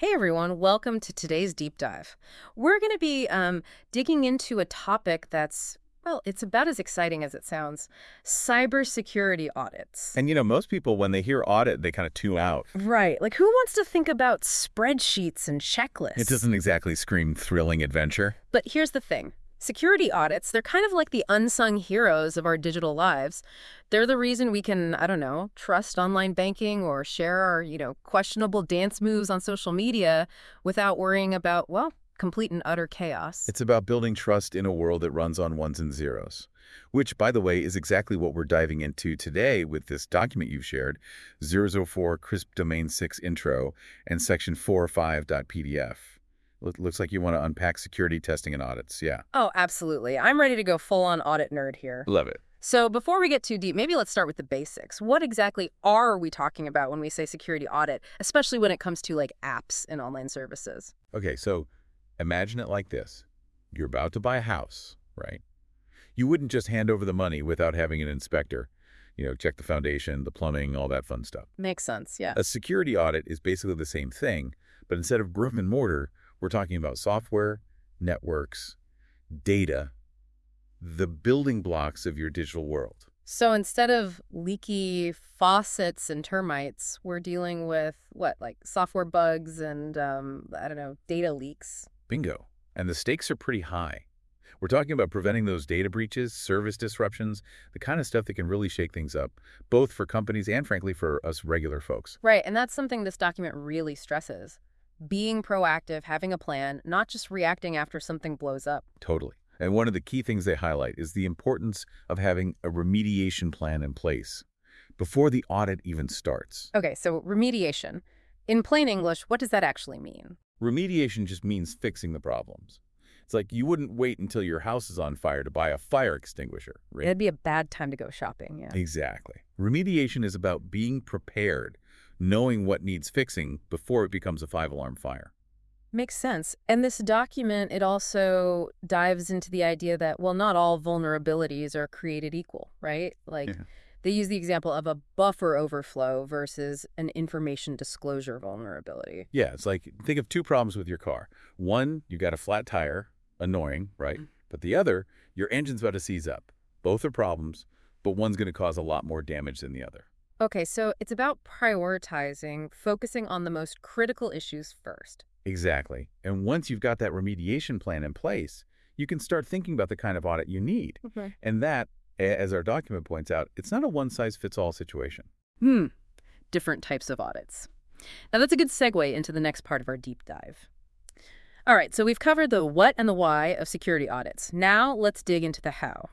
Hey everyone, welcome to today's deep dive. We're going to be digging into a topic that's, well, it's about as exciting as it sounds: cybersecurity audits. And most people, when they hear audit, they kind of tune out. Right. Like, who wants to think about spreadsheets and It checklists? doesn't exactly scream thrilling adventure. But here's the thing. Security audits, they're kind of like the unsung heroes of our digital lives. They're the reason we can, I don't know, trust online banking or share our, questionable dance moves on social media without worrying about, well, complete and utter chaos. It's about building trust in a world that runs on ones and zeros, which, by the way, is exactly what we're diving into today with this document you've shared, 004 CRISP Domain 6 Intro and Section 405.pdf. Looks like you want to unpack security testing and audits. Yeah. Oh, absolutely. I'm ready to go full-on audit nerd here. Love it. So before we get too deep, maybe let's start with the basics. What exactly are we talking about when we say security audit, especially when it comes to like apps and online services? Okay, so imagine it like this. You're about to buy a house, right? You wouldn't just hand over the money without having an inspector, check the foundation, the plumbing, all that fun stuff. Makes sense, yeah. A security audit is basically the same thing, but instead of brick and mortar, we're talking about software, networks, data, the building blocks of your digital world. So instead of leaky faucets and termites, we're dealing with what, like software bugs and, I don't know, data leaks? Bingo. And the stakes are pretty high. We're talking about preventing those data breaches, service disruptions, the kind of stuff that can really shake things up, both for companies and, frankly, for us regular folks. Right, and that's something this document really stresses. Being proactive, having a plan, not just reacting after something blows up. Totally. And one of the key things they highlight is the importance of having a remediation plan in place before the audit even starts. Okay, so remediation. In plain English, what does that actually mean? Remediation just means fixing the problems. It's like you wouldn't wait until your house is on fire to buy a fire extinguisher, right? It'd be a bad time to go shopping, yeah. Exactly. Remediation is about being prepared, knowing what needs fixing before it becomes a five-alarm fire. Makes sense. And this document, it also dives into the idea that, well, not all vulnerabilities are created equal, right? Like, Yeah. they use the example of a buffer overflow versus an information disclosure vulnerability. Yeah, it's like, think of two problems with your car. One, you got a flat tire, annoying, right? But the other, your engine's about to seize up. Both are problems, but one's going to cause a lot more damage than the other. Okay, so it's about prioritizing, focusing on the most critical issues first. Exactly. And once you've got that remediation plan in place, you can start thinking about the kind of audit you need. Okay. And that, as our document points out, it's not a one-size-fits-all situation. Different types of audits. Now, that's a good segue into the next part of our deep dive. All right, so we've covered the what and the why of security audits. Now, let's dig into the how.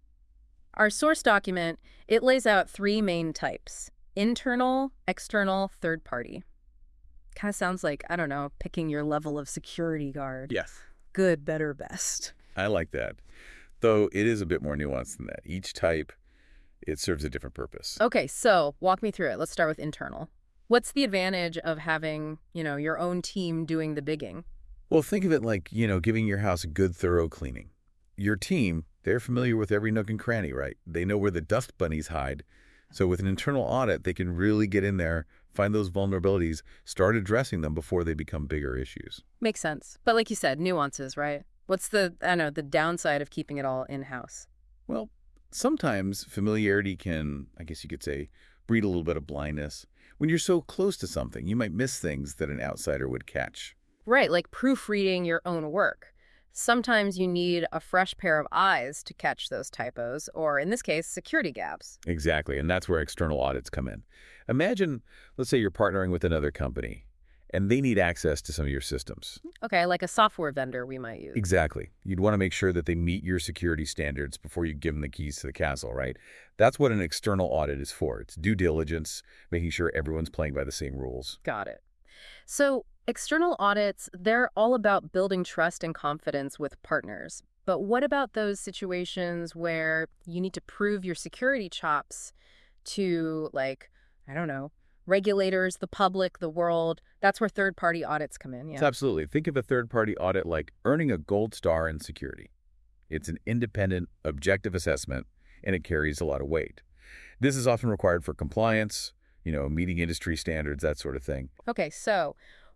Our source document, it lays out three main types: internal, external, third party. Kind of sounds like, I don't know, picking your level of security guard. Yes. Good, better, best. I like that. Though it is a bit more nuanced than that. Each type, it serves a different purpose. Okay, so walk me through it. Let's start with internal. What's the advantage of having, your own team doing the bigging? Well, think of it like, giving your house a good, thorough cleaning. Your team, they're familiar with every nook and cranny, right? They know where the dust bunnies hide. So with an internal audit, they can really get in there, find those vulnerabilities, start addressing them before they become bigger issues. Makes sense. But like you said, nuances, right? What's the, I don't know, the downside of keeping it all in-house? Well, sometimes familiarity can, I guess you could say, breed a little bit of blindness. When you're so close to something, you might miss things that an outsider would catch. Right, like proofreading your own work. Sometimes you need a fresh pair of eyes to catch those typos, or in this case, security gaps. Exactly, and that's where external audits come in. Imagine, let's say you're partnering with another company, and they need access to some of your systems. Okay, like a software vendor we might use. Exactly. You'd want to make sure that they meet your security standards before you give them the keys to the castle, right? That's what an external audit is for. It's due diligence, making sure everyone's playing by the same rules. Got it. So external audits, they're all about building trust and confidence with partners. But what about those situations where you need to prove your security chops to, like, I don't know, regulators, the public, the world? That's where third-party audits come in, So yeah. absolutely. Think of a third-party audit like earning a gold star in security. It's an independent, objective assessment, and it carries a lot of weight. This is often required for compliance, meeting industry standards, that sort of thing. Okay, so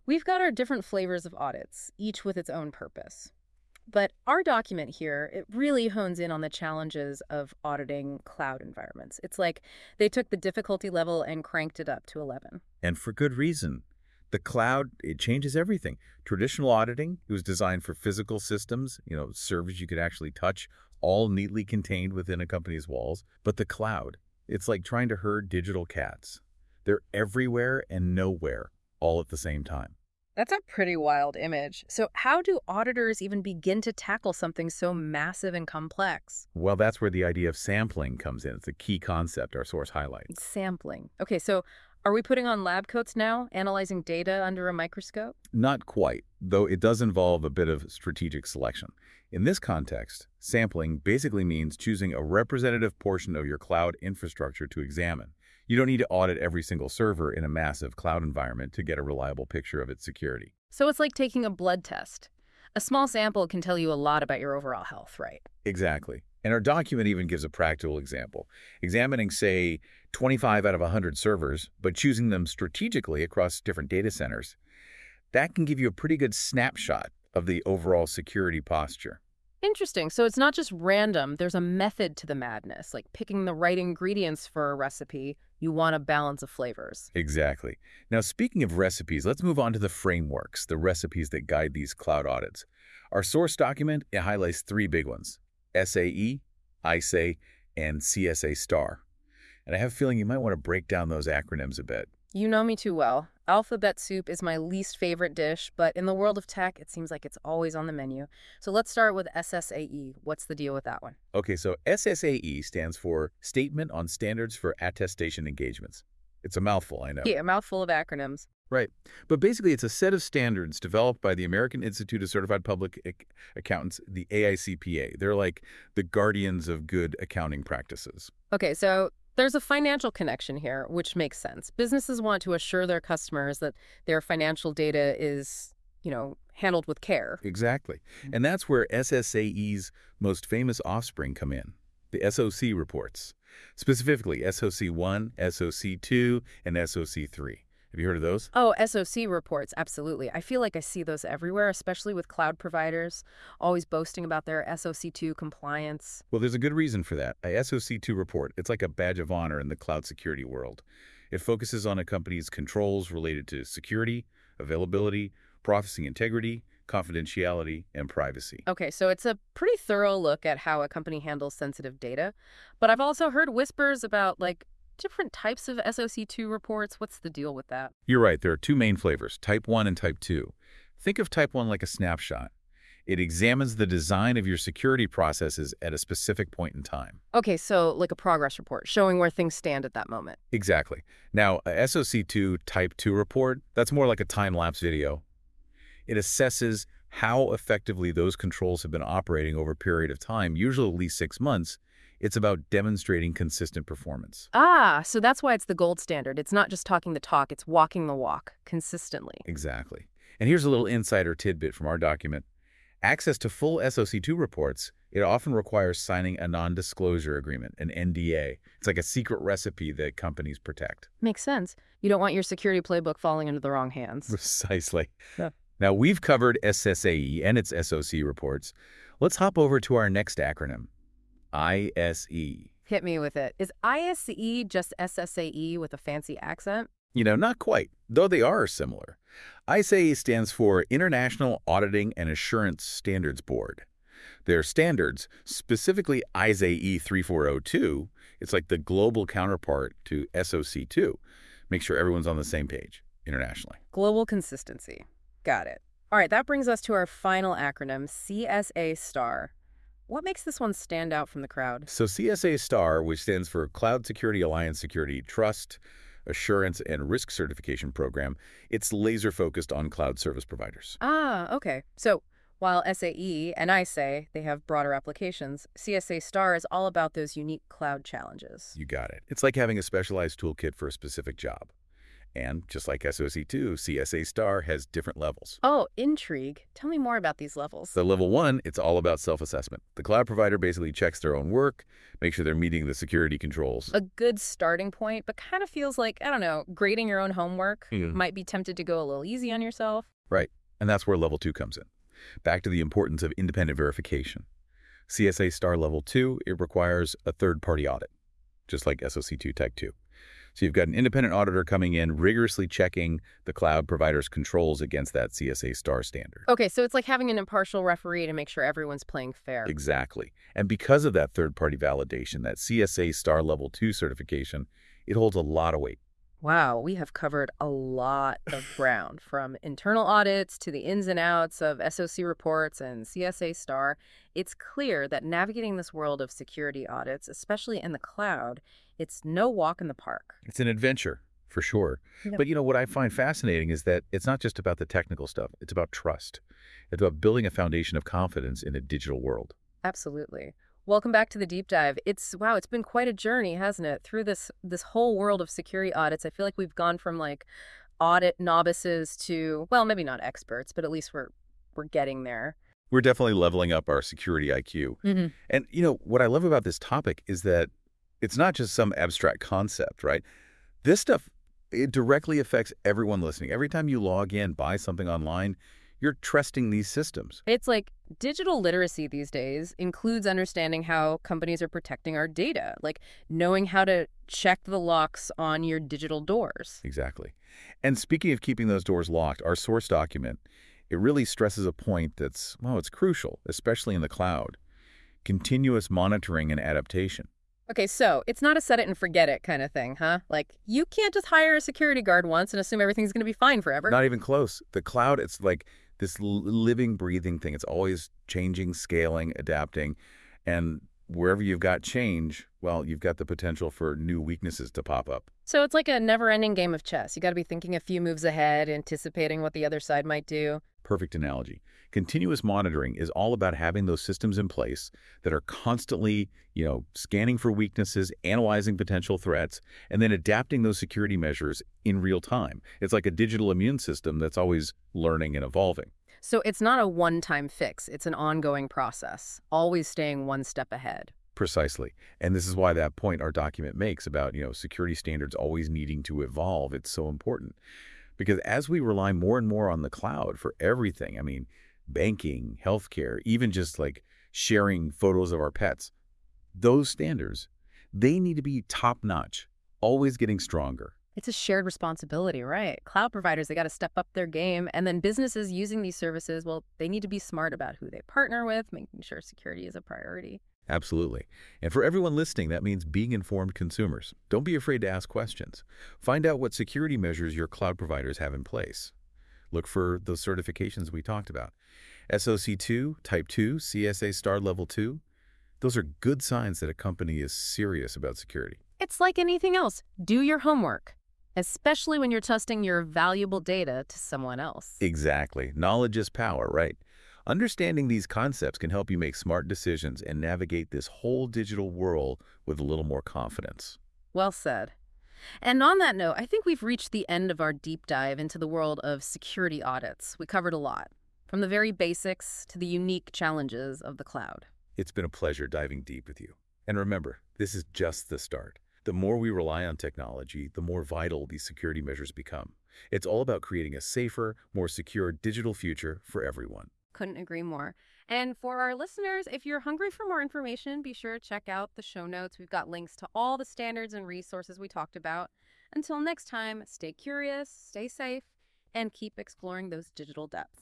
We've got our different flavors of audits, each with its own purpose. But our document here, it really hones in on the challenges of auditing cloud environments. It's like they took the difficulty level and cranked it up to 11. And for good reason. The cloud, it changes everything. Traditional auditing, it was designed for physical systems, servers you could actually touch, all neatly contained within a company's walls. But the cloud, it's like trying to herd digital cats. They're everywhere and nowhere, all at the same time. That's a pretty wild image. So how do auditors even begin to tackle something so massive and complex? Well, that's where the idea of sampling comes in. It's a key concept our source highlights. Sampling. Okay, so are we putting on lab coats now, analyzing data under a microscope? Not quite, though it does involve a bit of strategic selection. In this context, sampling basically means choosing a representative portion of your cloud infrastructure to examine. You don't need to audit every single server in a massive cloud environment to get a reliable picture of its security. So it's like taking a blood test. A small sample can tell you a lot about your overall health, right? Exactly. And our document even gives a practical example. Examining, say, 25 out of 100 servers, but choosing them strategically across different data centers. That can give you a pretty good snapshot of the overall security posture. Interesting. So it's not just random. There's a method to the madness, like picking the right ingredients for a recipe. You want a balance of flavors. Exactly. Now, speaking of recipes, let's move on to the frameworks, the recipes that guide these cloud audits. Our source document, it highlights three big ones: SAE, ISAE, and CSA star. And I have a feeling you might want to break down those acronyms a bit. You know me too well. Alphabet soup is my least favorite dish, but in the world of tech, it seems like it's always on the menu. So let's start with SSAE. What's the deal with that one? Okay, so SSAE stands for Statement on Standards for Attestation Engagements. It's a mouthful, I know. Yeah, a mouthful of acronyms. Right. But basically, it's a set of standards developed by the American Institute of Certified Public Accountants, the AICPA. They're like the guardians of good accounting practices. Okay, so there's a financial connection here, which makes sense. Businesses want to assure their customers that their financial data is, handled with care. Exactly. And that's where SSAE's most famous offspring come in, the SOC reports, specifically SOC1, SOC2, and SOC3. Have you heard of those? Oh, SOC reports, absolutely. I feel like I see those everywhere, especially with cloud providers, always boasting about their SOC2 compliance. Well, there's a good reason for that. A SOC2 report, it's like a badge of honor in the cloud security world. It focuses on a company's controls related to security, availability, processing integrity, confidentiality, and privacy. Okay, so it's a pretty thorough look at how a company handles sensitive data. But I've also heard whispers about, different types of SOC2 reports. What's the deal with that? You're right. There are two main flavors, Type 1 and Type 2. Think of Type 1 like a snapshot. It examines the design of your security processes at a specific point in time. Okay, so like a progress report, showing where things stand at that moment. Exactly. Now, a SOC2 Type 2 report, that's more like a time-lapse video. It assesses how effectively those controls have been operating over a period of time, usually at least 6 months. It's about demonstrating consistent performance. Ah, so that's why it's the gold standard. It's not just talking the talk, it's walking the walk consistently. Exactly. And here's a little insider tidbit from our document. Access to full SOC2 reports, it often requires signing a non-disclosure agreement, an NDA. It's like a secret recipe that companies protect. Makes sense. You don't want your security playbook falling into the wrong hands. Precisely. Yeah. Now, we've covered SSAE and its SOC reports. Let's hop over to our next acronym, ISE. Hit me with it. Is ISE just SSAE with a fancy accent? Not quite, though they are similar. ISAE stands for International Auditing and Assurance Standards Board. Their standards, specifically ISAE 3402, it's like the global counterpart to SOC2. Make sure everyone's on the same page internationally. Global consistency. Got it. All right, that brings us to our final acronym, CSA star. What makes this one stand out from the crowd? So CSA star, which stands for Cloud Security Alliance Security Trust, Assurance, and Risk Certification Program, it's laser-focused on cloud service providers. Ah, okay. So while SAE and ISAE, they have broader applications, CSA star is all about those unique cloud challenges. You got it. It's like having a specialized toolkit for a specific job. And just like SOC2, CSA star has different levels. Oh, intrigue. Tell me more about these levels. So level 1, it's all about self-assessment. The cloud provider basically checks their own work, make sure they're meeting the security controls. A good starting point, but kind of feels like, I don't know, grading your own homework. Might be tempted to go a little easy on yourself. Right. And that's where level 2 comes in. Back to the importance of independent verification. CSA star level 2, it requires a third-party audit, just like SOC2 Type 2. So you've got an independent auditor coming in, rigorously checking the cloud provider's controls against that CSA star standard. Okay, so it's like having an impartial referee to make sure everyone's playing fair. Exactly. And because of that third-party validation, that CSA star level 2 certification, it holds a lot of weight. Wow, we have covered a lot of ground, from internal audits to the ins and outs of SOC reports and CSA star. It's clear that navigating this world of security audits, especially in the cloud, it's no walk in the park. It's an adventure, for sure. Yep. But what I find fascinating is that it's not just about the technical stuff. It's about trust. It's about building a foundation of confidence in a digital world. Absolutely. Welcome back to the deep dive. It's been quite a journey, hasn't it? Through this whole world of security audits, I feel like we've gone from like audit novices to, well, maybe not experts, but at least we're getting there. We're definitely leveling up our security IQ. Mm-hmm. And what I love about this topic is that it's not just some abstract concept, right? This stuff, it directly affects everyone listening. Every time you log in, buy something online, you're trusting these systems. It's like digital literacy these days includes understanding how companies are protecting our data, like knowing how to check the locks on your digital doors. Exactly. And speaking of keeping those doors locked, our source document, it really stresses a point that's, well, it's crucial, especially in the cloud. Continuous monitoring and adaptation. Okay, so it's not a set it and forget it kind of thing, huh? Like, you can't just hire a security guard once and assume everything's going to be fine forever. Not even close. The cloud, it's like this living, breathing thing. It's always changing, scaling, adapting. And wherever you've got change, well, you've got the potential for new weaknesses to pop up. So it's like a never-ending game of chess. You got to be thinking a few moves ahead, anticipating what the other side might do. Perfect analogy. Continuous monitoring is all about having those systems in place that are constantly, scanning for weaknesses, analyzing potential threats, and then adapting those security measures in real time. It's like a digital immune system that's always learning and evolving. So it's not a one-time fix. It's an ongoing process, always staying one step ahead. Precisely. And this is why that point our document makes about, security standards always needing to evolve. It's so important. Because as we rely more and more on the cloud for everything, banking, healthcare, even just like sharing photos of our pets, those standards, they need to be top-notch, always getting stronger. It's a shared responsibility, right? Cloud providers, they got to step up their game. And then businesses using these services, well, they need to be smart about who they partner with, making sure security is a priority. Absolutely. And for everyone listening, that means being informed consumers. Don't be afraid to ask questions. Find out what security measures your cloud providers have in place. Look for those certifications we talked about. SOC2, Type 2, CSA star level 2. Those are good signs that a company is serious about security. It's like anything else. Do your homework, especially when you're trusting your valuable data to someone else. Exactly. Knowledge is power, right? Understanding these concepts can help you make smart decisions and navigate this whole digital world with a little more confidence. Well said. And on that note, I think we've reached the end of our deep dive into the world of security audits. We covered a lot, from the very basics to the unique challenges of the cloud. It's been a pleasure diving deep with you. And remember, this is just the start. The more we rely on technology, the more vital these security measures become. It's all about creating a safer, more secure digital future for everyone. Couldn't agree more. And for our listeners, if you're hungry for more information, be sure to check out the show notes. We've got links to all the standards and resources we talked about. Until next time, stay curious, stay safe, and keep exploring those digital depths.